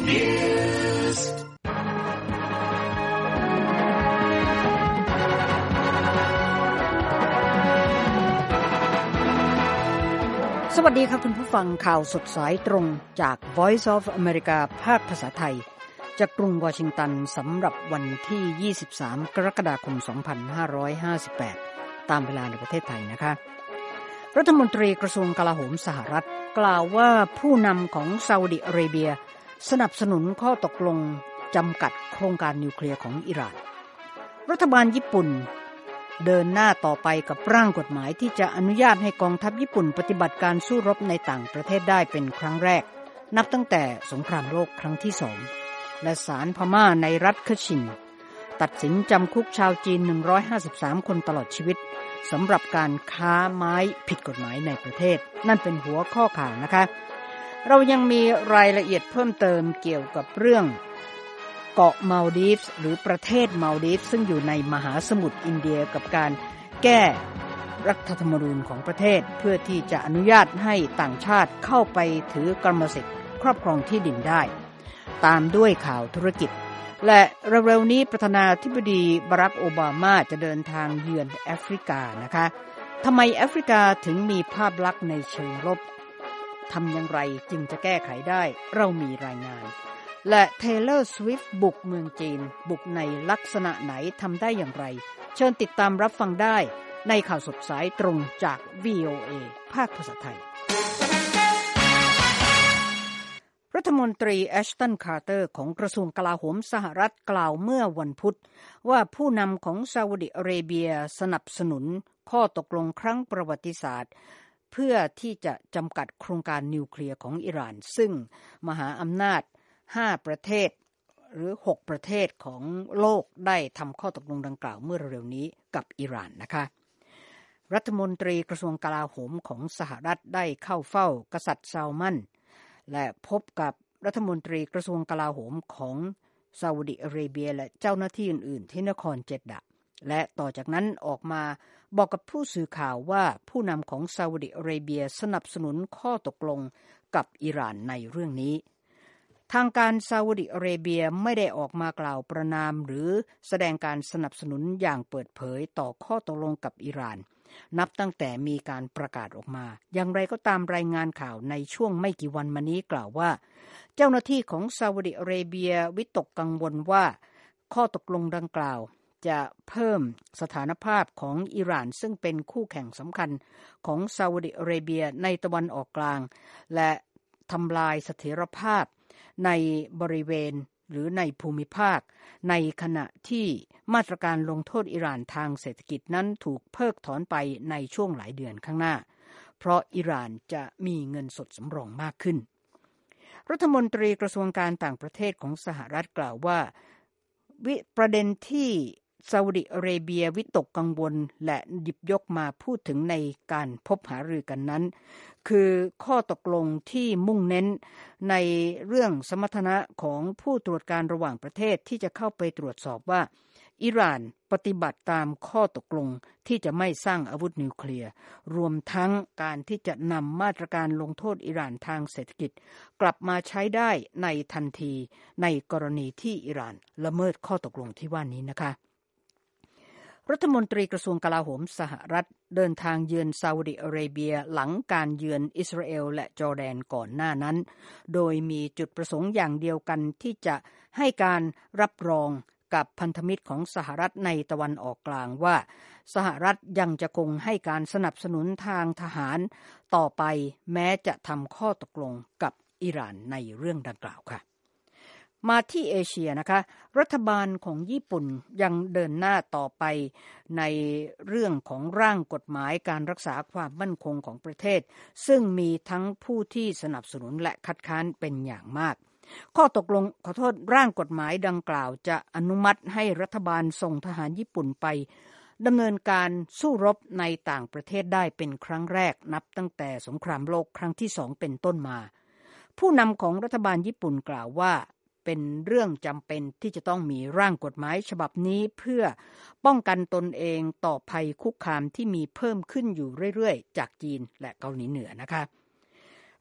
News สวัสดีครับคุณผู้ฟังข่าวสดสายตรงจาก Voice of America ภาคภาษาไทยจากกรุงวอชิงตันสำหรับวันที่23กรกฎาคม2558ตามเวลาในประเทศไทยนะคะรัฐมนตรีกระทรวงกลาโหมสหรัฐกล่าวว่าผู้นำของซาอุดิอาระเบียสนับสนุนข้อตกลงจำกัดโครงการนิวเคลียร์ของอิหร่านรัฐบาลญี่ปุ่นเดินหน้าต่อไปกับร่างกฎหมายที่จะอนุญาตให้กองทัพญี่ปุ่นปฏิบัติการสู้รบในต่างประเทศได้เป็นครั้งแรกนับตั้งแต่สงครามโลกครั้งที่2และศาลพม่าในรัฐคชินตัดสินจำคุกชาวจีน153คนตลอดชีวิตสำหรับการค้าไม้ผิดกฎหมายในประเทศนั่นเป็นหัวข้อข่าวนะคะเรายังมีรายละเอียดเพิ่มเติมเกี่ยวกับเรื่องเกาะมัลดีฟส์หรือประเทศมัลดีฟส์ซึ่งอยู่ในมหาสมุทรอินเดียกับการแก้รัฐธรรมนูญของประเทศเพื่อที่จะอนุญาตให้ต่างชาติเข้าไปถือกรรมสิทธิ์ครอบครองที่ดินได้ตามด้วยข่าวธุรกิจและเร็วๆนี้ประธานาธิบดีบารักโอบามาจะเดินทางเยือนแอฟริกานะคะทำไมแอฟริกาถึงมีภาพลักษณ์ในเชิงรบทำอย่างไรจึงจะแก้ไขได้เรามีรายงานและเทเลอร์สวิฟต์บุกเมืองจีนบุกในลักษณะไหนทำได้อย่างไรเชิญติดตามรับฟังได้ในข่าวสดสายตรงจาก VOA ภาคภาษาไทยรัฐมนตรีแอชตันคาร์เตอร์ของกระทรวงกลาโหมสหรัฐกล่าวเมื่อวันพุธว่าผู้นำของซาอุดิอาระเบียสนับสนุนข้อตกลงครั้งประวัติศาสตร์เพื่อที่จะจำกัดโครงการนิวเคลียร์ของอิหร่านซึ่งมหาอำนาจ5ประเทศหรือ6ประเทศของโลกได้ทำข้อตกลงดังกล่าวเมื่อเร็วๆนี้กับอิหร่านนะคะรัฐมนตรีกระทรวงกลาโหมของสหรัฐได้เข้าเฝ้ากษัตริย์ซาลมันและพบกับรัฐมนตรีกระทรวงกลาโหมของซาอุดิอาระเบียและเจ้าหน้าที่อื่นๆที่นครเจดดะและต่อจากนั้นออกมาบอกกับผู้สื่อข่าวว่าผู้นำของซาอุดิอาระเบียสนับสนุนข้อตกลงกับอิหร่านในเรื่องนี้ทางการซาอุดิอาระเบียไม่ได้ออกมากล่าวประณามหรือแสดงการสนับสนุนอย่างเปิดเผยต่อข้อตกลงกับอิหร่านนับตั้งแต่มีการประกาศออกมาอย่างไรก็ตามรายงานข่าวในช่วงไม่กี่วันมานี้กล่าวว่าเจ้าหน้าที่ของซาอุดิอาระเบียวิตกกังวลว่าข้อตกลงดังกล่าวจะเพิ่มสถานภาพของอิหร่านซึ่งเป็นคู่แข่งสำคัญของซาอุดิอาระเบียในตะวันออกกลางและทำลายเสถียรภาพในบริเวณหรือในภูมิภาคในขณะที่มาตรการลงโทษอิหร่านทางเศรษฐกิจนั้นถูกเพิกถอนไปในช่วงหลายเดือนข้างหน้าเพราะอิหร่านจะมีเงินสดสำรองมากขึ้นรัฐมนตรีกระทรวงการต่างประเทศของสหรัฐกล่าวว่าประเด็นที่ซาอุดิอาระเบียวิตกกังวลและหยิบยกมาพูดถึงในการพบหารือกันนั้นคือข้อตกลงที่มุ่งเน้นในเรื่องสมรรถนะของผู้ตรวจการระหว่างประเทศที่จะเข้าไปตรวจสอบว่าอิหร่านปฏิบัติตามข้อตกลงที่จะไม่สร้างอาวุธนิวเคลียร์รวมทั้งการที่จะนำมาตรการลงโทษอิหร่านทางเศรษฐกิจกลับมาใช้ได้ในทันทีในกรณีที่อิหร่านละเมิดข้อตกลงที่ว่านี้นะคะรัฐมนตรีกระทรวงกลาโหมสหรัฐเดินทางเยือนซาอุดิอาระเบียหลังการเยือนอิสราเอลและจอร์แดนก่อนหน้านั้นโดยมีจุดประสงค์อย่างเดียวกันที่จะให้การรับรองกับพันธมิตรของสหรัฐในตะวันออกกลางว่าสหรัฐยังจะคงให้การสนับสนุนทางทหารต่อไปแม้จะทำข้อตกลงกับอิหร่านในเรื่องดังกล่าวค่ะมาที่เอเชียนะคะรัฐบาลของญี่ปุ่นยังเดินหน้าต่อไปในเรื่องของร่างกฎหมายการรักษาความมั่นคงของประเทศซึ่งมีทั้งผู้ที่สนับสนุนและคัดค้านเป็นอย่างมากข้อตกลงร่างกฎหมายดังกล่าวจะอนุมัติให้รัฐบาลส่งทหารญี่ปุ่นไปดำเนินการสู้รบในต่างประเทศได้เป็นครั้งแรกนับตั้งแต่สงครามโลกครั้งที่2เป็นต้นมาผู้นำของรัฐบาลญี่ปุ่นกล่าวว่าเป็นเรื่องจำเป็นที่จะต้องมีร่างกฎหมายฉบับนี้เพื่อป้องกันตนเองต่อภัยคุกคามที่มีเพิ่มขึ้นอยู่เรื่อยๆจากจีนและเกาหลีเหนือนะคะ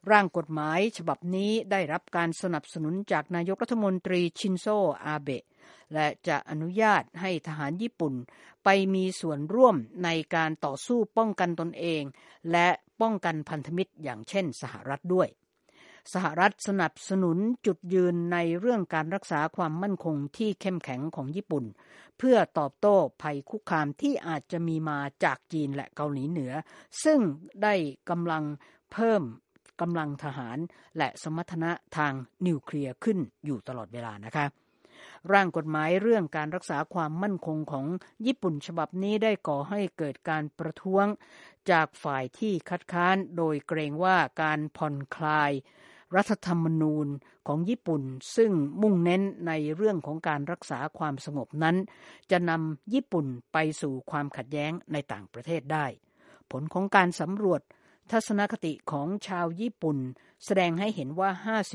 ร่างกฎหมายฉบับนี้ได้รับการสนับสนุนจากนายกรัฐมนตรีชินโซอาเบะและจะอนุญาตให้ทหารญี่ปุ่นไปมีส่วนร่วมในการต่อสู้ป้องกันตนเองและป้องกันพันธมิตรอย่างเช่นสหรัฐด้วยสหรัฐสนับสนุนจุดยืนในเรื่องการรักษาความมั่นคงที่เข้มแข็งของญี่ปุ่นเพื่อตอบโต้ภัยคุกคามที่อาจจะมีมาจากจีนและเกาหลีเหนือซึ่งได้กำลังเพิ่มกำลังทหารและสมรรถนะทางนิวเคลียร์ขึ้นอยู่ตลอดเวลานะคะร่างกฎหมายเรื่องการรักษาความมั่นคงของญี่ปุ่นฉบับนี้ได้ก่อให้เกิดการประท้วงจากฝ่ายที่คัดค้านโดยเกรงว่าการผ่อนคลายรัฐธรรมนูญของญี่ปุ่นซึ่งมุ่งเน้นในเรื่องของการรักษาความสงบนั้นจะนำญี่ปุ่นไปสู่ความขัดแย้งในต่างประเทศได้ผลของการสำรวจทัศนคติของชาวญี่ปุ่นแสดงให้เห็นว่า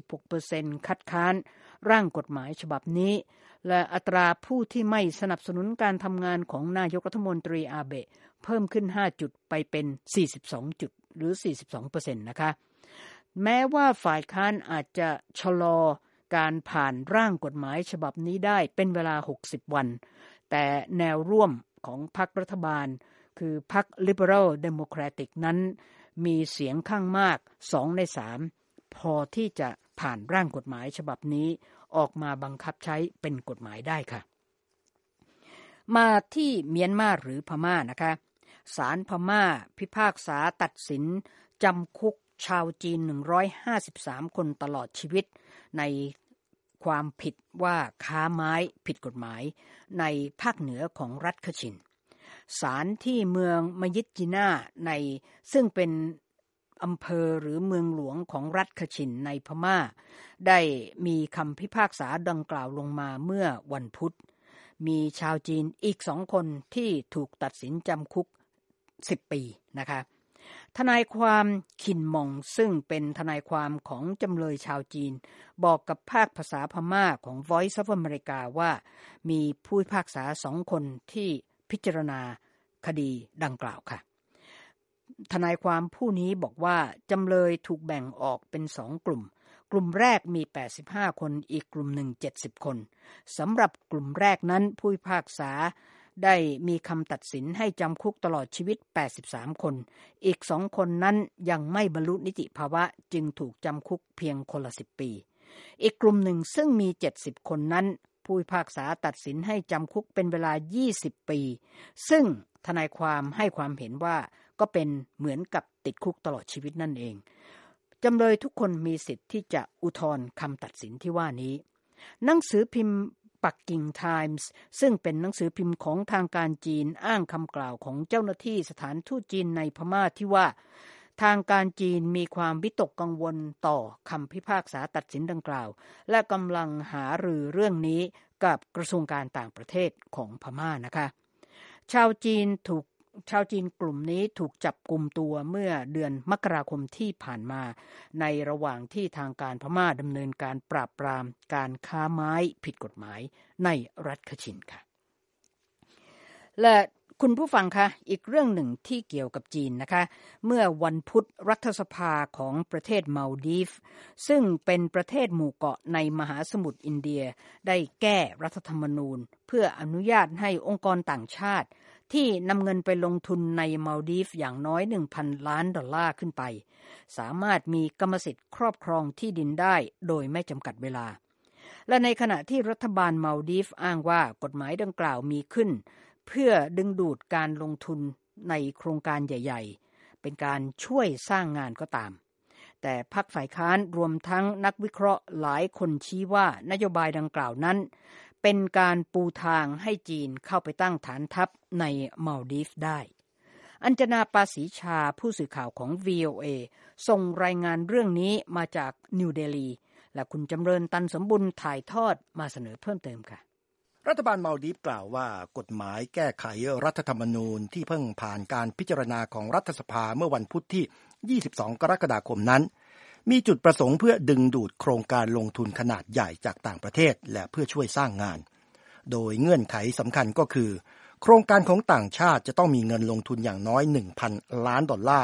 56% คัดค้านร่างกฎหมายฉบับนี้และอัตราผู้ที่ไม่สนับสนุนการทำงานของนายกรัฐมนตรีอาเบะเพิ่มขึ้น5จุดไปเป็น42จุดหรือ 42% นะคะแม้ว่าฝ่ายค้านอาจจะชะลอการผ่านร่างกฎหมายฉบับนี้ได้เป็นเวลา60วันแต่แนวร่วมของพรรครัฐบาลคือพรรค Liberal Democratic นั้นมีเสียงข้างมาก2ใน3พอที่จะผ่านร่างกฎหมายฉบับนี้ออกมาบังคับใช้เป็นกฎหมายได้ค่ะมาที่เมียนมาหรือพม่านะคะศาลพม่าพิพากษาตัดสินจำคุกชาวจีน153คนตลอดชีวิตในความผิดว่าค้าไม้ผิดกฎหมายในภาคเหนือของรัฐคชินศาลที่เมืองมยิดจิน่าในซึ่งเป็นอำเภอหรือเมืองหลวงของรัฐคชินในพม่าได้มีคำพิพากษาดังกล่าวลงมาเมื่อวันพุธมีชาวจีนอีก2คนที่ถูกตัดสินจำคุก10ปีนะคะทนายความคินมองซึ่งเป็นทนายความของจำเลยชาวจีนบอกกับภาคภาษาพม่าของ Voice of America ว่ามีผู้พิพากษา2คนที่พิจารณาคดีดังกล่าวค่ะทนายความผู้นี้บอกว่าจำเลยถูกแบ่งออกเป็น2กลุ่มกลุ่มแรกมี85คนอีกกลุ่มหนึ่ง70คนสำหรับกลุ่มแรกนั้นผู้พิพากษาได้มีคำตัดสินให้จำคุกตลอดชีวิต83คนอีก2คนนั้นยังไม่บรรลุนิติภาวะจึงถูกจำคุกเพียงคนละ10ปีอีกกลุ่มหนึ่งซึ่งมี70คนนั้นผู้พิพากษาตัดสินให้จำคุกเป็นเวลา20ปีซึ่งทนายความให้ความเห็นว่าก็เป็นเหมือนกับติดคุกตลอดชีวิตนั่นเองจำเลยทุกคนมีสิทธิ์ที่จะอุทธรณ์คำตัดสินที่ว่านี้หนังสือพิมพ์ปักกิ่งไทมส์ซึ่งเป็นหนังสือพิมพ์ของทางการจีนอ้างคำกล่าวของเจ้าหน้าที่สถานทูตจีนในพม่าที่ว่าทางการจีนมีความวิตกกังวลต่อคำพิพากษาตัดสินดังกล่าวและกำลังหารือเรื่องนี้กับกระทรวงการต่างประเทศของพม่านะคะชาวจีนกลุ่มนี้ถูกจับกุมตัวเมื่อเดือนมกราคมที่ผ่านมาในระหว่างที่ทางการพม่าดำเนินการปราบปรามการค้าไม้ผิดกฎหมายในรัฐคชินค่ะและคุณผู้ฟังคะอีกเรื่องหนึ่งที่เกี่ยวกับจีนนะคะเมื่อวันพุธรัฐสภาของประเทศมัลดีฟซึ่งเป็นประเทศหมู่เกาะในมหาสมุทรอินเดียได้แก้รัฐธรรมนูญเพื่ออนุญาตให้องค์กรต่างชาติที่นำเงินไปลงทุนในมัลดีฟอย่างน้อย $1,000 ล้านขึ้นไปสามารถมีกรรมสิทธิ์ครอบครองที่ดินได้โดยไม่จำกัดเวลาและในขณะที่รัฐบาลมัลดีฟอ้างว่ากฎหมายดังกล่าวมีขึ้นเพื่อดึงดูดการลงทุนในโครงการใหญ่ๆเป็นการช่วยสร้างงานก็ตามแต่พรรคฝ่ายค้านรวมทั้งนักวิเคราะห์หลายคนชี้ว่านโยบายดังกล่าวนั้นเป็นการปูทางให้จีนเข้าไปตั้งฐานทัพในมัลดีฟได้อัญจนาปาสีชาผู้สื่อข่าวของ VOA ส่งรายงานเรื่องนี้มาจากนิวเดลีและคุณจำเริญตันสมบุญถ่ายทอดมาเสนอเพิ่มเติมค่ะรัฐบาลมัลดีฟกล่าวว่ากฎหมายแก้ไขรัฐธรรมนูญที่เพิ่งผ่านการพิจารณาของรัฐสภาเมื่อวันพุธที่22กรกฎาคมนั้นมีจุดประสงค์เพื่อดึงดูดโครงการลงทุนขนาดใหญ่จากต่างประเทศและเพื่อช่วยสร้างงานโดยเงื่อนไขสำคัญก็คือโครงการของต่างชาติจะต้องมีเงินลงทุนอย่างน้อย $1,000 ล้าน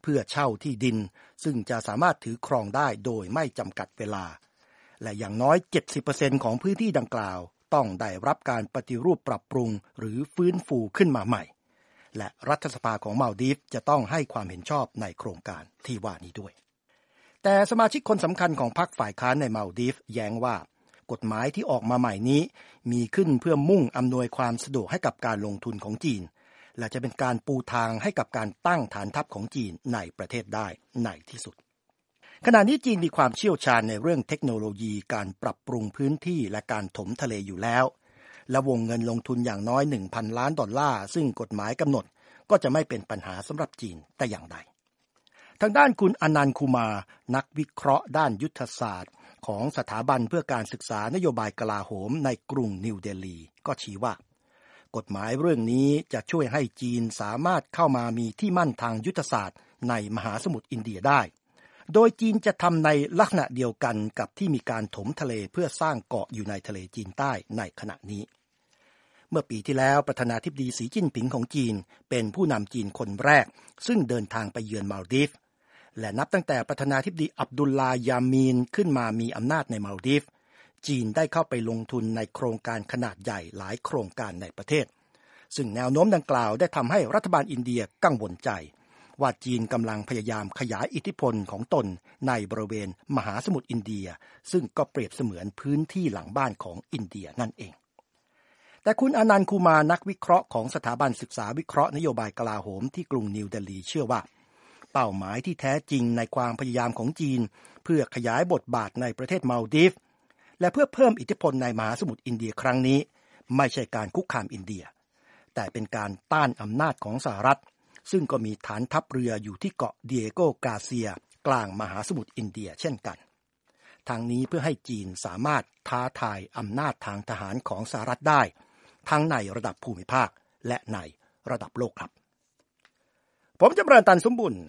เพื่อเช่าที่ดินซึ่งจะสามารถถือครองได้โดยไม่จำกัดเวลาและอย่างน้อย 70% ของพื้นที่ดังกล่าวต้องได้รับการปฏิรูปปรับปรุงหรือฟื้นฟูขึ้นมาใหม่และรัฐสภาของมาลดีฟจะต้องให้ความเห็นชอบในโครงการที่ว่านี้ด้วยแต่สมาชิกคนสำคัญของพรรคฝ่ายค้านในมาลดีฟแย้งว่ากฎหมายที่ออกมาใหม่นี้มีขึ้นเพื่อมุ่งอำนวยความสะดวกให้กับการลงทุนของจีนและจะเป็นการปูทางให้กับการตั้งฐานทัพของจีนในประเทศได้ในที่สุดขณะนี้จีนมีความเชี่ยวชาญในเรื่องเทคโนโลยีการปรับปรุงพื้นที่และการถมทะเลอยู่แล้วและวงเงินลงทุนอย่างน้อย 1,000 ล้านดอลลาร์ซึ่งกฎหมายกำหนดก็จะไม่เป็นปัญหาสำหรับจีนแต่อย่างใดทางด้านคุณอนันต์คุมานักวิเคราะห์ด้านยุทธศาสตร์ของสถาบันเพื่อการศึกษานโยบายกลาโหมในกรุงนิวเดลีก็ชี้ว่ากฎหมายเรื่องนี้จะช่วยให้จีนสามารถเข้ามามีที่มั่นทางยุทธศาสตร์ในมหาสมุทรอินเดียได้โดยจีนจะทำในลักษณะเดียวกันกับที่มีการถมทะเลเพื่อสร้างเกาะอยู่ในทะเลจีนใต้ในขณะนี้เมื่อปีที่แล้วประธานาธิบดีสีจิ้นผิงของจีนเป็นผู้นำจีนคนแรกซึ่งเดินทางไปเยือนมาลดีฟและนับตั้งแต่ประธานาธิบดีอับดุลลาห์ยามีนขึ้นมามีอำนาจในมาลดีฟจีนได้เข้าไปลงทุนในโครงการขนาดใหญ่หลายโครงการในประเทศซึ่งแนวโน้มดังกล่าวได้ทำให้รัฐบาลอินเดียกังวลใจว่าจีนกำลังพยายามขยายอิทธิพลของตนในบริเวณมหาสมุทรอินเดียซึ่งก็เปรียบเสมือนพื้นที่หลังบ้านของอินเดียนั่นเองแต่คุณอนันต์คุมานักวิเคราะห์ของสถาบันศึกษาวิเคราะห์นโยบายกลาโหมที่กรุงนิวเดลีเชื่อว่าเป้าหมายที่แท้จริงในความพยายามของจีนเพื่อขยายบทบาทในประเทศมาลดีฟและเพื่อเพิ่มอิทธิพลในมหาสมุทรอินเดียครั้งนี้ไม่ใช่การคุกคามอินเดียแต่เป็นการต้านอำนาจของสหรัฐซึ่งก็มีฐานทัพเรืออยู่ที่เกาะเดียโกกาเซียกลางมหาสมุทรอินเดียเช่นกันทางนี้เพื่อให้จีนสามารถท้าทายอำนาจทางทหารของสหรัฐได้ทั้งในระดับภูมิภาคและในระดับโลกครับผมจำเริญตันสมบุญ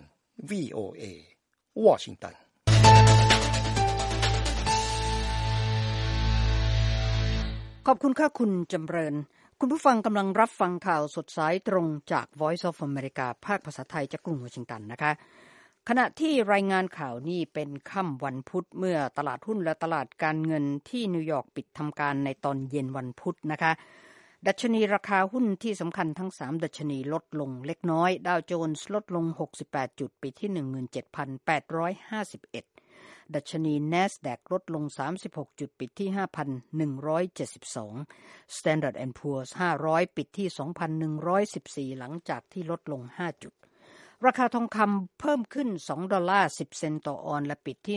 VOA วอชิงตันขอบคุณค่ะคุณจำเริญคุณผู้ฟังกำลังรับฟังข่าวสดสายตรงจาก Voice of America ภาคภาษาไทยจากกรุงวอชิงตันนะคะขณะที่รายงานข่าวนี้เป็นค่ำวันพุธเมื่อตลาดหุ้นและตลาดการเงินที่นิวยอร์กปิดทำการในตอนเย็นวันพุธนะคะดัชนีราคาหุ้นที่สำคัญทั้ง3ดัชนีลดลงเล็กน้อยดาวโจนส์ลดลง68จุดปิดที่ 17,851 ดัชนี NASDAQ ลดลง36จุดปิดที่ 5,172 Standard & Poor's 500ปิดที่ 2,114 หลังจากที่ลดลง5จุดราคาทองคำเพิ่มขึ้น$2.10 เซนต์ต่อออนซ์และปิดที่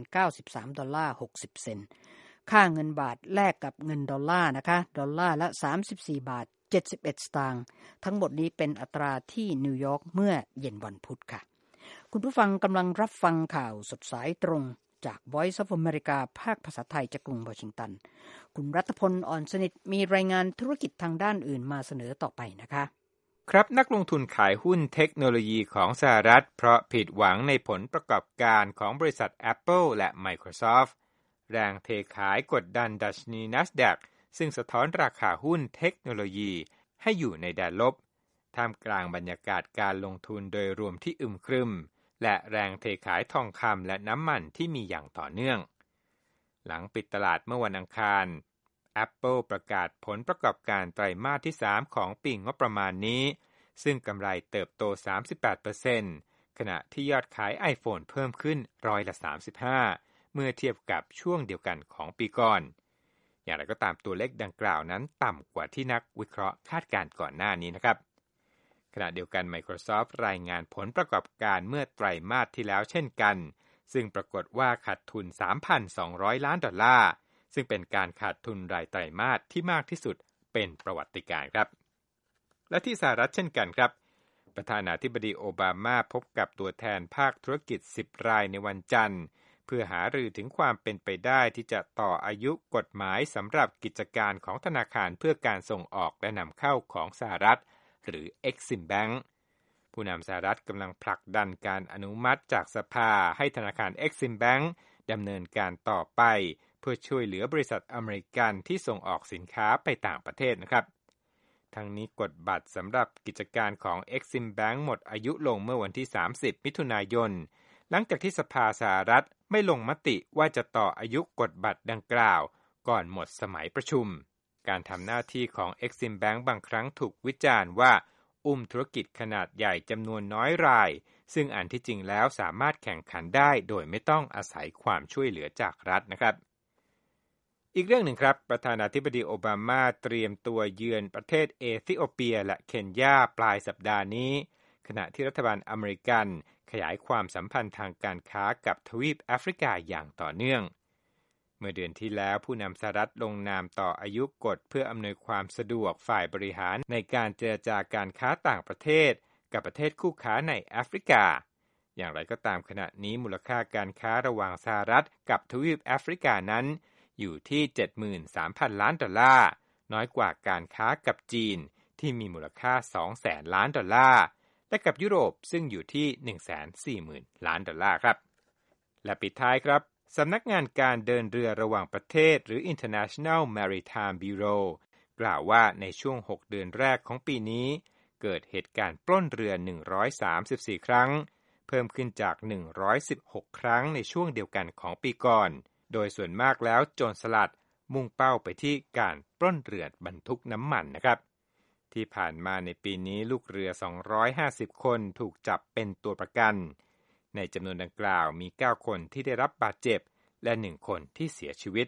$1,093.60 เซนต์ค่าเงินบาทแลกกับเงินดอลลาร์นะคะดอลลาร์ละ34.71 บาททั้งหมดนี้เป็นอัตราที่นิวยอร์กเมื่อเย็นวันพุธค่ะคุณผู้ฟังกำลังรับฟังข่าวสดสายตรงจาก Voice of America ภาคภาษาไทยจากกรุงวอชิงตันคุณรัตพลอ่อนสนิทมีรายงานธุรกิจทางด้านอื่นมาเสนอต่อไปนะคะครับนักลงทุนขายหุ้นเทคโนโลยีของสหรัฐเพราะผิดหวังในผลประกอบการของบริษัท Apple และ Microsoft แรงเทขายกดดันดัชนี NASDAQ ซึ่งสะท้อนราคาหุ้นเทคโนโลยีให้อยู่ในแดนลบท่ามกลางบรรยากาศการลงทุนโดยรวมที่อึมครึมและแรงเทขายทองคำและน้ำมันที่มีอย่างต่อเนื่องหลังปิดตลาดเมื่อวันอังคาร Apple ประกาศผลประกอบการไตรมาสที่3ของปีงบประมาณนี้ซึ่งกำไรเติบโต 38% ขณะที่ยอดขาย iPhone เพิ่มขึ้น35%เมื่อเทียบกับช่วงเดียวกันของปีก่อนอย่างไรก็ตามตัวเลขดังกล่าวนั้นต่ำกว่าที่นักวิเคราะห์คาดการณ์ก่อนหน้านี้นะครับขณะเดียวกัน Microsoft รายงานผลประกอบการเมื่อไตรมาสที่แล้วเช่นกันซึ่งปรากฏว่าขาดทุน $3,200 ล้านซึ่งเป็นการขาดทุนรายไตรมาสที่มากที่สุดเป็นประวัติการณ์ครับและที่สหรัฐเช่นกันครับประธานาธิบดีโอบามาพบกับตัวแทนภาคธุรกิจ10รายในวันจันทร์เพื่อหารือถึงความเป็นไปได้ที่จะต่ออายุกฎหมายสำหรับกิจการของธนาคารเพื่อการส่งออกและนำเข้าของสหรัฐหรือ Exim Bank ผู้นำสหรัฐกำลังผลักดันการอนุมัติจากสภาให้ธนาคาร Exim Bank ดำเนินการต่อไปเพื่อช่วยเหลือบริษัทอเมริกันที่ส่งออกสินค้าไปต่างประเทศนะครับทั้งนี้กฎบัตรสำหรับกิจการของ Exim Bank หมดอายุลงเมื่อวันที่30มิถุนายนหลังจากที่สภาสหรัฐไม่ลงมติว่าจะต่ออายุกฎบัตรดังกล่าวก่อนหมดสมัยประชุมการทำหน้าที่ของ Exim Bank บางครั้งถูกวิจารณ์ว่าธุรกิจขนาดใหญ่จำนวนน้อยรายซึ่งอันที่จริงแล้วสามารถแข่งขันได้โดยไม่ต้องอาศัยความช่วยเหลือจากรัฐนะครับอีกเรื่องหนึ่งครับประธานาธิบดีโอบามาเตรียมตัวเยือนประเทศเอธิโอเปียและเคนยาปลายสัปดาห์นี้ขณะที่รัฐบาลอเมริกันขยายความสัมพันธ์ทางการค้ากับทวีปแอฟริกาอย่างต่อเนื่องเมื่อเดือนที่แล้วผู้นำสหรัฐลงนามต่ออายุกฎเพื่ออำนวยความสะดวกฝ่ายบริหารในการเจรจาการค้าต่างประเทศกับประเทศคู่ค้าในแอฟริกาอย่างไรก็ตามขณะนี้มูลค่าการค้าระหว่างสหรัฐกับทวีปแอฟริกานั้นอยู่ที่ 73,000 ล้านดอลลาร์น้อยกว่าการค้ากับจีนที่มีมูลค่า 200,000 ล้านดอลลาร์และกับยุโรปซึ่งอยู่ที่ 140,000 ล้านดอลลาร์ครับและปิดท้ายครับสำนักงานการเดินเรือระหว่างประเทศหรือ International Maritime Bureau กล่าวว่าในช่วง6เดือนแรกของปีนี้เกิดเหตุการณ์ปล้นเรือ134ครั้งเพิ่มขึ้นจาก116ครั้งในช่วงเดียวกันของปีก่อนโดยส่วนมากแล้วโจรสลัดมุ่งเป้าไปที่การปล้นเรือบรรทุกน้ำมันนะครับที่ผ่านมาในปีนี้ลูกเรือ250คนถูกจับเป็นตัวประกันในจำนวนดังกล่าวมี9คนที่ได้รับบาดเจ็บและ1คนที่เสียชีวิต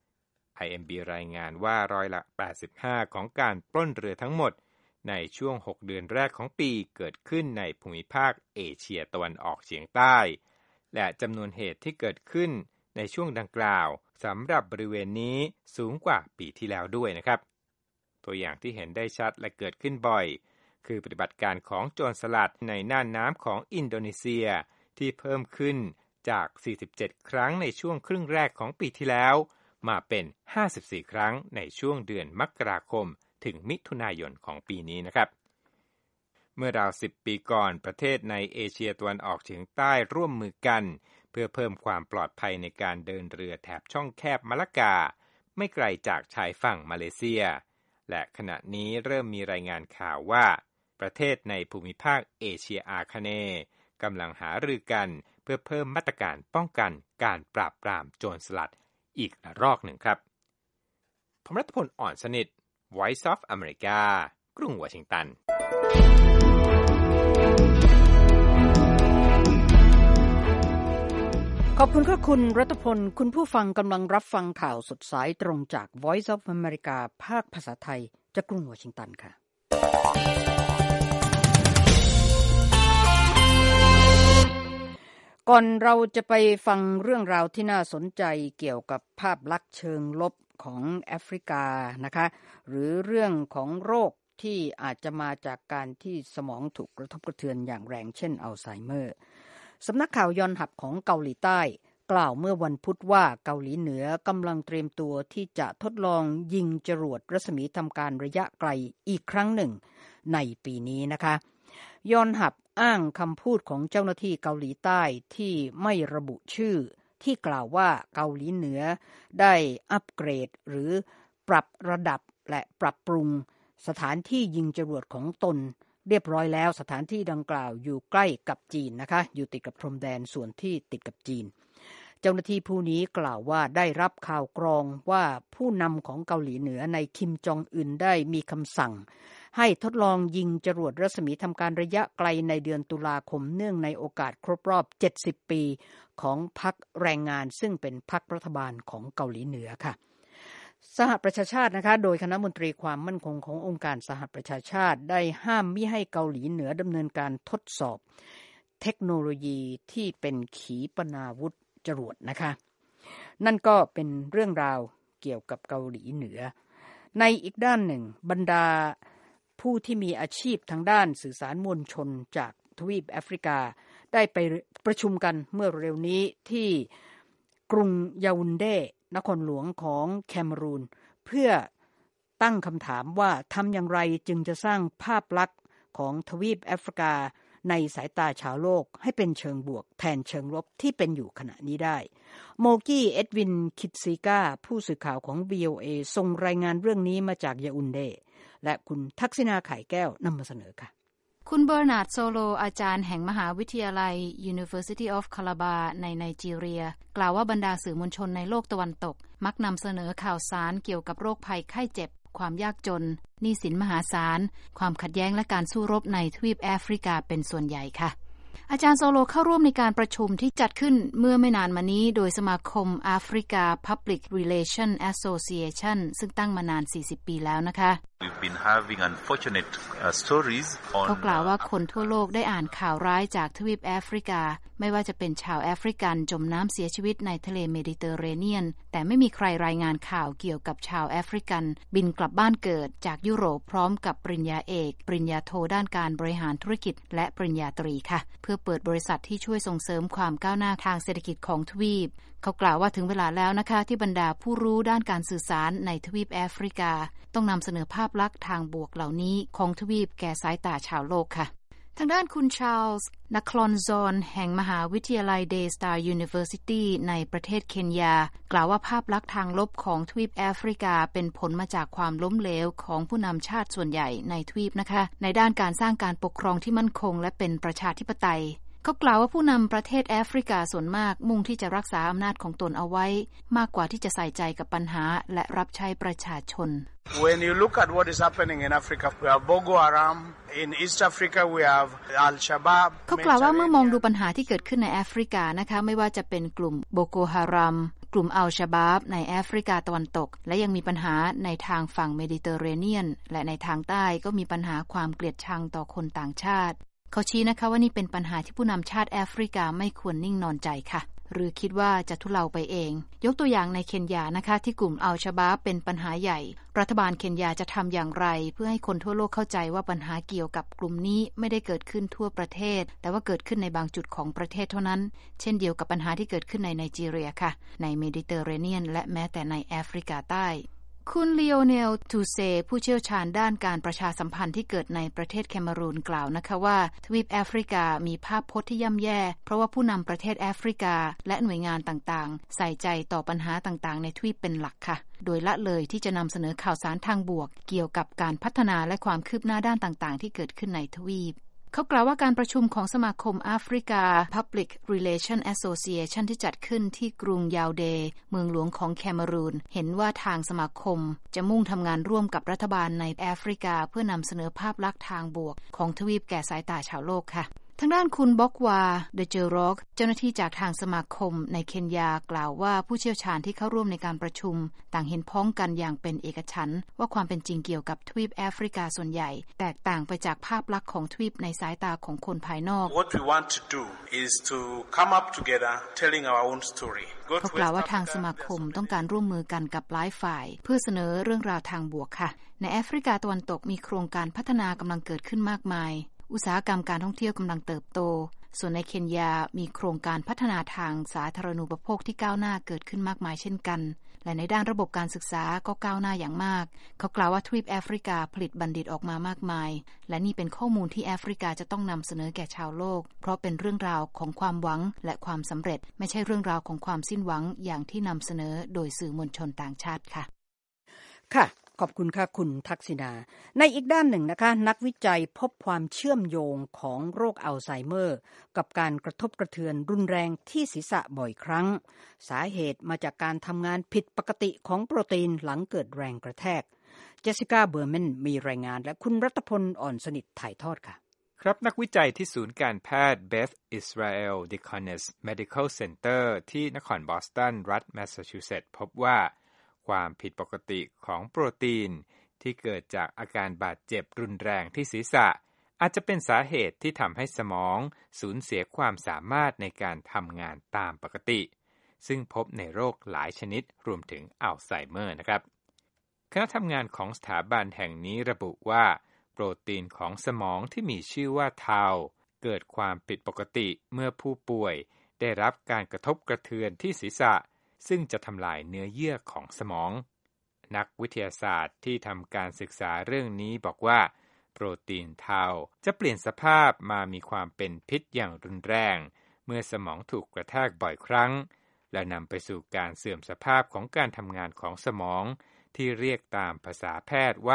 IMB รายงานว่าร้อยละ85ของการปล้นเรือทั้งหมดในช่วง6เดือนแรกของปีเกิดขึ้นในภูมิภาคเอเชียตะวันออกเฉียงใต้และจำนวนเหตุที่เกิดขึ้นในช่วงดังกล่าวสำหรับบริเวณนี้สูงกว่าปีที่แล้วด้วยนะครับตัวอย่างที่เห็นได้ชัดและเกิดขึ้นบ่อยคือปฏิบัติการของโจรสลัดในน่านน้ำของอินโดนีเซียที่เพิ่มขึ้นจาก47ครั้งในช่วงครึ่งแรกของปีที่แล้วมาเป็น54ครั้งในช่วงเดือนมกราคมถึงมิถุนายนของปีนี้นะครับเมื่อราว10ปีก่อนประเทศในเอเชียตะวันออกเฉียงใต้ร่วมมือกันเพื่อเพิ่มความปลอดภัยในการเดินเรือแถบช่องแคบมะละกาไม่ไกลจากชายฝั่งมาเลเซียและขณะนี้เริ่มมีรายงานข่าวว่าประเทศในภูมิภาคเอเชียอาคเนย์กำลังหารือกันเพื่อเพิ่มมาตรการป้องกันการปราบปรามโจรสลัดอีกระลอกหนึ่งครับผมรัฐพล อ่อนสนิท Voice of America กรุงวอชิงตันขอบคุณค่ะคุณรัตพลคุณผู้ฟังกำลังรับฟังข่าวสดสายตรงจาก Voice of America ภาคภาษาไทยจากกรุงวอชิงตันค่ะก่อนเราจะไปฟังเรื่องราวที่น่าสนใจเกี่ยวกับภาพลักษณ์เชิงลบของแอฟริกานะคะหรือเรื่องของโรคที่อาจจะมาจากการที่สมองถูกกระทบกระเทือนอย่างแรงเช่นอัลไซเมอร์สำนักข่าวยอนฮับของเกาหลีใต้กล่าวเมื่อวันพุธว่าเกาหลีเหนือกำลังเตรียมตัวที่จะทดลองยิงจรวดรัศมีทำการระยะไกลอีกครั้งหนึ่งในปีนี้นะคะยอนฮับอ้างคำพูดของเจ้าหน้าที่เกาหลีใต้ที่ไม่ระบุชื่อที่กล่าวว่าเกาหลีเหนือได้อัปเกรดหรือปรับระดับและปรับปรุงสถานที่ยิงจรวดของตนเรียบร้อยแล้วสถานที่ดังกล่าวอยู่ใกล้กับจีนนะคะอยู่ติดกับพรมแดนส่วนที่ติดกับจีนเจ้าหน้าที่ผู้นี้กล่าวว่าได้รับข่าวกรองว่าผู้นำของเกาหลีเหนือในคิมจองอึนได้มีคำสั่งให้ทดลองยิงจรวดรัศมีทำการระยะไกลในเดือนตุลาคมเนื่องในโอกาสครบรอบ70ปีของพรรคแรงงานซึ่งเป็นพรรครัฐบาลของเกาหลีเหนือค่ะสหประชาชาตินะคะโดยคณะมนตรีความมั่นคงขององค์การสหประชาชาติได้ห้ามมิให้เกาหลีเหนือดำเนินการทดสอบเทคโนโลยีที่เป็นขีปนาวุธจรวดนะคะนั่นก็เป็นเรื่องราวเกี่ยวกับเกาหลีเหนือในอีกด้านหนึ่งบรรดาผู้ที่มีอาชีพทางด้านสื่อสารมวลชนจากทวีปแอฟริกาได้ไปประชุมกันเมื่อเร็วนี้ที่กรุงยาวุนเดนครหลวงของแคเมรูนเพื่อตั้งคำถามว่าทำอย่างไรจึงจะสร้างภาพลักษณ์ของทวีปแอฟริกาในสายตาชาวโลกให้เป็นเชิงบวกแทนเชิงลบที่เป็นอยู่ขณะนี้ได้โมกี้เอ็ดวินคิดซีกาผู้สื่อข่าวของ VOA ส่งรายงานเรื่องนี้มาจากยาอุนเดและคุณทักษิณาไข่แก้วนำมาเสนอค่ะคุณเบอร์นาร์ดโซโลอาจารย์แห่งมหาวิทยาลัย University of Calabar ในไนจีเรียกล่าวว่าบรรดาสื่อมวลชนในโลกตะวันตกมักนำเสนอข่าวสารเกี่ยวกับโรคภัยไข้เจ็บความยากจนหนี้สินมหาศาลความขัดแย้งและการสู้รบในทวีปแอฟริกาเป็นส่วนใหญ่ค่ะอาจารย์โซโลเข้าร่วมในการประชุมที่จัดขึ้นเมื่อไม่นานมานี้โดยสมาคม Africa Public Relation Association ซึ่งตั้งมานาน40ปีแล้วนะคะเขากล่าวว่าคนทั่วโลกได้อ่านข่าวร้ายจากทวีปแอฟริกาไม่ว่าจะเป็นชาวแอฟริกันจมน้ำเสียชีวิตในทะเลเมดิเตอร์เรเนียนแต่ไม่มีใครรายงานข่าวเกี่ยวกับชาวแอฟริกันบินกลับบ้านเกิดจากยุโรปพร้อมกับปริญญาเอกปริญญาโทด้านการบริหารธุรกิจและปริญญาตรีค่ะเพื่อเปิดบริษัทที่ช่วยส่งเสริมความก้าวหน้าทางเศรษฐกิจของทวีปเขากล่าวว่าถึงเวลาแล้วนะคะที่บรรดาผู้รู้ด้านการสื่อสารในทวีปแอฟริกาต้องนำเสนอภาพลักษณ์ทางบวกเหล่านี้ของทวีปแก่สายตาชาวโลกค่ะทางด้านคุณชาร์ลส์นัคลอนซอนแห่งมหาวิทยาลัย Daystar University ในประเทศเคนยากล่าวว่าภาพลักษณ์ทางลบของทวีปแอฟริกาเป็นผลมาจากความล้มเหลวของผู้นำชาติส่วนใหญ่ในทวีปนะคะในด้านการสร้างการปกครองที่มั่นคงและเป็นประชาธิปไตยเขากล่าวว่าผู้นำประเทศแอฟริกาส่วนมากมุ่งที่จะรักษาอำนาจของตนเอาไว้มากกว่าที่จะใส่ใจกับปัญหาและรับใช้ประชาชน When you look at what is happening in Africa, we have Boko Haram. In East Africa, we have Al-Shabaab. เขากล่าวว่าเมื่อมองดูปัญหาที่เกิดขึ้นในแอฟริกานะคะไม่ว่าจะเป็นกลุ่มโบโกฮารัมกลุ่มอัลชาบาบในแอฟริกาตะวันตกและยังมีปัญหาในทางฝั่งเมดิเตอร์เรเนียนและในทางใต้ก็มีปัญหาความเกลียดชังต่อคนต่างชาติเขาชี้นะคะว่านี่เป็นปัญหาที่ผู้นำชาติแอฟริกาไม่ควรนิ่งนอนใจค่ะหรือคิดว่าจะทุเลาไปเองยกตัวอย่างในเคนยานะคะที่กลุ่มอัลชาบาบเป็นปัญหาใหญ่รัฐบาลเคนยาจะทำอย่างไรเพื่อให้คนทั่วโลกเข้าใจว่าปัญหาเกี่ยวกับกลุ่มนี้ไม่ได้เกิดขึ้นทั่วประเทศแต่ว่าเกิดขึ้นในบางจุดของประเทศเท่านั้นเช่นเดียวกับปัญหาที่เกิดขึ้นในไนจีเรียค่ะในเมดิเตอร์เรเนียนและแม้แต่ในแอฟริกาใต้คุณลีโอเนล ทูเซผู้เชี่ยวชาญด้านการประชาสัมพันธ์ที่เกิดในประเทศแคเมรูนกล่าวนะคะว่าทวีปแอฟริกามีภาพพจน์ที่ย่ำแย่เพราะว่าผู้นำประเทศแอฟริกาและหน่วยงานต่างๆใส่ใจต่อปัญหาต่างๆในทวีปเป็นหลักค่ะโดยละเลยที่จะนำเสนอข่าวสารทางบวกเกี่ยวกับการพัฒนาและความคืบหน้าด้านต่างๆที่เกิดขึ้นในทวีปเขากล่าวว่าการประชุมของสมาคม Africa Public Relation Association ที่จัดขึ้นที่กรุงยาวเดย์เมืองหลวงของแคเมรูนเห็นว่าทางสมาคมจะมุ่งทำงานร่วมกับรัฐบาลในแอฟริกาเพื่อนำเสนอภาพลักษณ์ทางบวกของทวีปแก่สายตาชาวโลกค่ะทางด้านคุณบ็อกวาเดเจอรอกเจ้าหน้าที่จากทางสมาคมในเคนยากล่าวว่าผู้เชี่ยวชาญที่เข้าร่วมในการประชุมต่างเห็นพ้องกันอย่างเป็นเอกฉันท์ว่าความเป็นจริงเกี่ยวกับทวีปแอฟริกาส่วนใหญ่แตกต่างไปจากภาพลักษณ์ของทวีปในสายตาของคนภายนอก What we want to do is to come up together telling our own story. เขากล่าวว่าทางสมาคมต้องการร่วมมือกันกับหลายฝ่ายเพื่อเสนอเรื่องราวทางบวกค่ะในแอฟริกาตะวันตกมีโครงการพัฒนากำลังเกิดขึ้นมากมายอุตสาหกรรมการท่องเที่ยวกำลังเติบโตส่วนในเคนยามีโครงการพัฒนาทางสาธารณูปโภคที่ก้าวหน้าเกิดขึ้นมากมายเช่นกันและในด้านระบบการศึกษาก็ก้าวหน้าอย่างมากเขากล่าวว่าทวีปแอฟริกาผลิตบัณฑิตออกมามากมายและนี่เป็นข้อมูลที่แอฟริกาจะต้องนำเสนอแก่ชาวโลกเพราะเป็นเรื่องราวของความหวังและความสำเร็จไม่ใช่เรื่องราวของความสิ้นหวังอย่างที่นำเสนอโดยสื่อมวลชนต่างชาติค่ะค่ะขอบคุณค่ะคุณทักษิณาในอีกด้านหนึ่งนะคะนักวิจัยพบความเชื่อมโยงของโรคอัลไซเมอร์กับการกระทบกระเทือนรุนแรงที่ศีรษะบ่อยครั้งสาเหตุมาจากการทำงานผิดปกติของโปรตีนหลังเกิดแรงกระแทกเจสสิก้าเบอร์แมนมีรายงานและคุณรัตพลอ่อนสนิทถ่ายทอดค่ะครับนักวิจัยที่ศูนย์การแพทย์ Beth Israel Deaconess Medical Center ที่นครบอสตันรัฐแมสซาชูเซตส์พบว่าความผิดปกติของโปรตีนที่เกิดจากอาการบาดเจ็บรุนแรงที่ศีรษะอาจจะเป็นสาเหตุที่ทำให้สมองสูญเสียความสามารถในการทำงานตามปกติซึ่งพบในโรคหลายชนิดรวมถึงอัลไซเมอร์นะครับคณะทำงานของสถาบันแห่งนี้ระบุว่าโปรตีนของสมองที่มีชื่อว่าทาวเกิดความผิดปกติเมื่อผู้ป่วยได้รับการกระทบกระเทือนที่ศีรษะซึ่งจะทำลายเนื้อเยื่อของสมองนักวิทยาศาสตร์ที่ทำการศึกษาเรื่องนี้บอกว่าโปรตีนทาวจะเปลี่ยนสภาพมามีความเป็นพิษอย่างรุนแรงเมื่อสมองถูกกระแทกบ่อยครั้งและนำไปสู่การเสื่อมสภาพของการทำงานของสมองที่เรียกตามภาษาแพทย์ว่า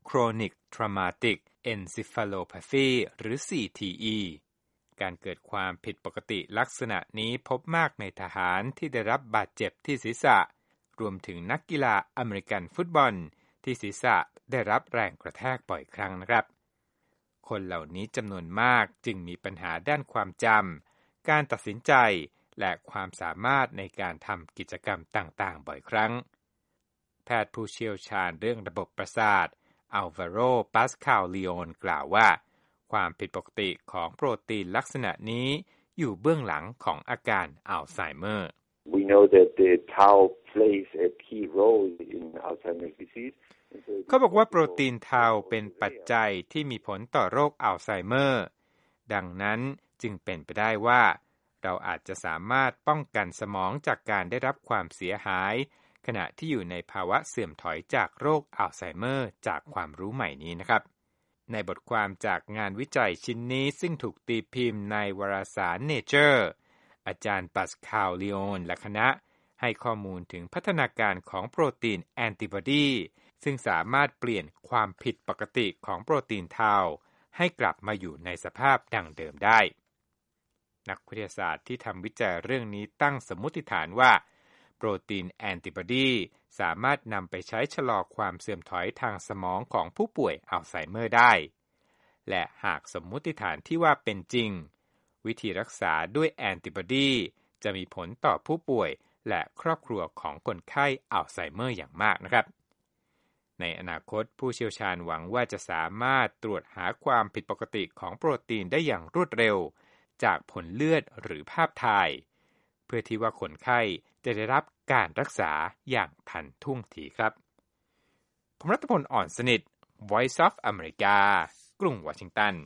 Chronic Traumatic Encephalopathy หรือ CTE การเกิดความผิดปกติลักษณะนี้พบมากในทหารที่ได้รับบาดเจ็บที่ศีรษะรวมถึงนักกีฬาอเมริกันฟุตบอลที่ศีรษะได้รับแรงกระแทกบ่อยครั้งนะครับคนเหล่านี้จำนวนมากจึงมีปัญหาด้านความจำการตัดสินใจและความสามารถในการทำกิจกรรมต่างๆบ่อยครั้งแพทย์ผู้เชี่ยวชาญเรื่องระบบประสาทอัลวาโร ปาสคาล ลีโอนกล่าวว่าความผิดปกติของโปรตีนลักษณะนี้อยู่เบื้องหลังของอาการอัลไซเมอร์ We know that the tau plays a key role in Alzheimer's disease. เขาบอกว่าโปรตีนทาเป็นปัจจัยที่มีผลต่อโรคอัลไซเมอร์ดังนั้นจึงเป็นไปได้ว่าเราอาจจะสามารถป้องกันสมองจากการได้รับความเสียหายขณะที่อยู่ในภาวะเสื่อมถอยจากโรคอัลไซเมอร์จากความรู้ใหม่นี้นะครับในบทความจากงานวิจัยชิ้นนี้ซึ่งถูกตีพิมพ์ในวารสาร Nature อาจารย์ปาสคาล ลีโอนและคณะให้ข้อมูลถึงพัฒนาการของโปรตีนแอนติบอดีซึ่งสามารถเปลี่ยนความผิดปกติของโปรตีนทาให้กลับมาอยู่ในสภาพดังเดิมได้นักวิทยาศาสตร์ที่ทำวิจัยเรื่องนี้ตั้งสมมุติฐานว่าโปรตีนแอนติบอดีสามารถนำไปใช้ชะลอความเสื่อมถอยทางสมองของผู้ป่วยอัลไซเมอร์ได้และหากสมมุติฐานที่ว่าเป็นจริงวิธีรักษาด้วยแอนติบอดีจะมีผลต่อผู้ป่วยและครอบครัวของคนไข้อัลไซเมอร์อย่างมากนะครับในอนาคตผู้เชี่ยวชาญหวังว่าจะสามารถตรวจหาความผิดปกติของโปรตีนได้อย่างรวดเร็วจากผลเลือดหรือภาพถ่ายเพื่อที่ว่าคนไข้จะได้รับการรักษาอย่างทันท่วงทีครับผมรัตพล อ่อนสนิท Voice of America กรุงวอชิงตัน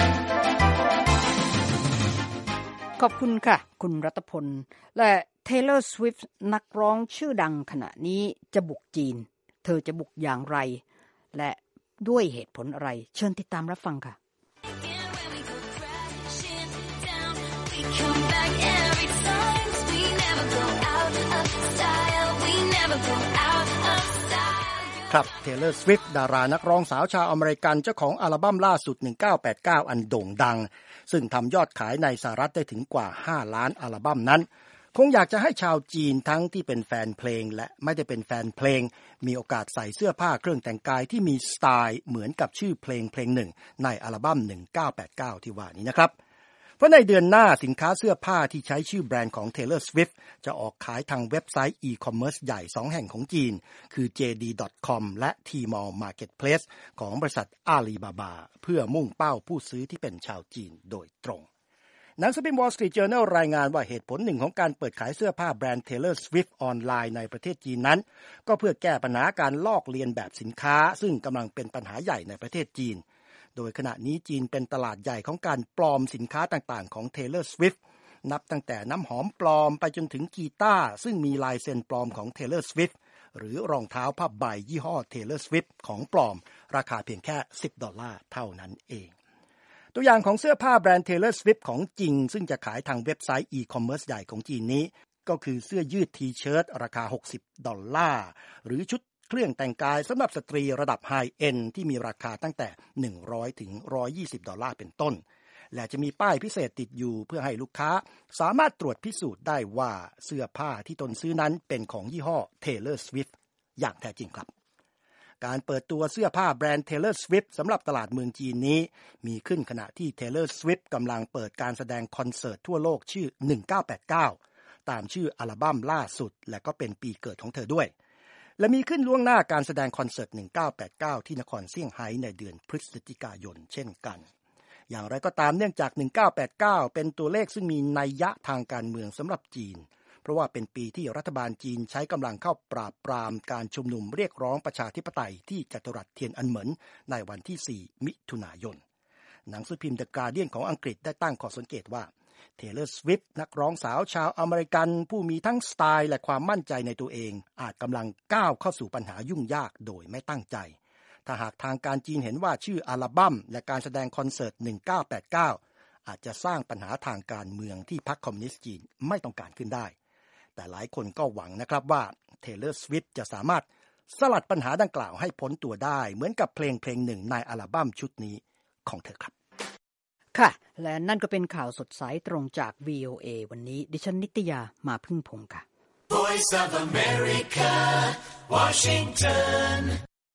ขอบคุณค่ะคุณรัตพลและ Taylor Swift นักร้องชื่อดังขณะนี้จะบุกจีนเธอจะบุกอย่างไรและด้วยเหตุผลอะไรเชิญติดตามรับฟังค่ะครับ Taylor Swift ดารานักร้องสาวชาวอเมริกันเจ้าของอัลบั้มล่าสุด1989อันโด่งดังซึ่งทำยอดขายในสหรัฐได้ถึงกว่า5ล้านอัลบั้มนั้นคงอยากจะให้ชาวจีนทั้งที่เป็นแฟนเพลงและไม่ได้เป็นแฟนเพลงมีโอกาสใส่เสื้อผ้าเครื่องแต่งกายที่มีสไตล์เหมือนกับชื่อเพลงหนึ่งในอัลบั้ม1989ที่ว่านี้นะครับเพราะในเดือนหน้าสินค้าเสื้อผ้าที่ใช้ชื่อแบรนด์ของ Taylor Swift จะออกขายทางเว็บไซต์อีคอมเมิร์ซใหญ่2แห่งของจีนคือ JD.com และ Tmall Marketplace ของบริษัท Alibaba เพื่อมุ่งเป้าผู้ซื้อที่เป็นชาวจีนโดยตรงหนังสือพิมพ์ Wall Street Journal รายงานว่าเหตุผลหนึ่งของการเปิดขายเสื้อผ้าแบรนด์ Taylor Swift ออนไลน์ในประเทศจีนนั้นก็เพื่อแก้ปัญหาการลอกเลียนแบบสินค้าซึ่งกำลังเป็นปัญหาใหญ่ในประเทศจีนโดยขณะนี้จีนเป็นตลาดใหญ่ของการปลอมสินค้าต่างๆของ Taylor Swift นับตั้งแต่น้ำหอมปลอมไปจนถึงกีตาร์ซึ่งมีลายเซ็นปลอมของ Taylor Swift หรือรองเท้าผ้าใบยี่ห้อ Taylor Swift ของปลอมราคาเพียงแค่$10เท่านั้นเองตัวอย่างของเสื้อผ้าแบรนด์ Taylor Swift ของจริงซึ่งจะขายทางเว็บไซต์อีคอมเมิร์ซใหญ่ของจีนนี้ก็คือเสื้อยืดทีเชิ้ตราคา$60หรือชุดเครื่องแต่งกายสำหรับสตรีระดับไฮเอนด์ที่มีราคาตั้งแต่$100ถึง$120เป็นต้นและจะมีป้ายพิเศษติดอยู่เพื่อให้ลูกค้าสามารถตรวจพิสูจน์ได้ว่าเสื้อผ้าที่ตนซื้อนั้นเป็นของยี่ห้อ Taylor Swift อย่างแท้จริงครับการเปิดตัวเสื้อผ้าแบรนด์ Taylor Swift สำหรับตลาดเมืองจีนนี้มีขึ้นขณะที่ Taylor Swift กำลังเปิดการแสดงคอนเสิร์ตทั่วโลกชื่อ1989ตามชื่ออัลบั้มล่าสุดและก็เป็นปีเกิดของเธอด้วยและมีขึ้นล่วงหน้าการแสดงคอนเสิร์ต1989ที่นครเซี่ยงไฮ้ในเดือนพฤศจิกายนเช่นกันอย่างไรก็ตามเนื่องจาก1989เป็นตัวเลขซึ่งมีนัยยะทางการเมืองสำหรับจีนเพราะว่าเป็นปีที่รัฐบาลจีนใช้กำลังเข้าปราบปรามการชุมนุมเรียกร้องประชาธิปไตยที่จัตุรัสเทียนอันเหมินในวันที่4มิถุนายนหนังสือพิมพ์ The Guardian ของอังกฤษได้ตั้งข้อสังเกตว่าTaylor Swift นักร้องสาวชาวอเมริกันผู้มีทั้งสไตล์และความมั่นใจในตัวเองอาจกำลังก้าวเข้าสู่ปัญหายุ่งยากโดยไม่ตั้งใจถ้าหากทางการจีนเห็นว่าชื่ออัลบั้มและการแสดงคอนเสิร์ต1989อาจจะสร้างปัญหาทางการเมืองที่พรรคคอมมิวนิสต์จีนไม่ต้องการขึ้นได้แต่หลายคนก็หวังนะครับว่า Taylor Swift จะสามารถสลัดปัญหาดังกล่าวให้พ้นตัวได้เหมือนกับเพลงหนึ่งในอัลบั้มชุดนี้ของเธอครับค่ะและนั่นก็เป็นข่าวสดใสตรงจาก VOA วันนี้ดิฉันนิตยามาพึ่งพงษ์ค่ะ Voice of America, Washington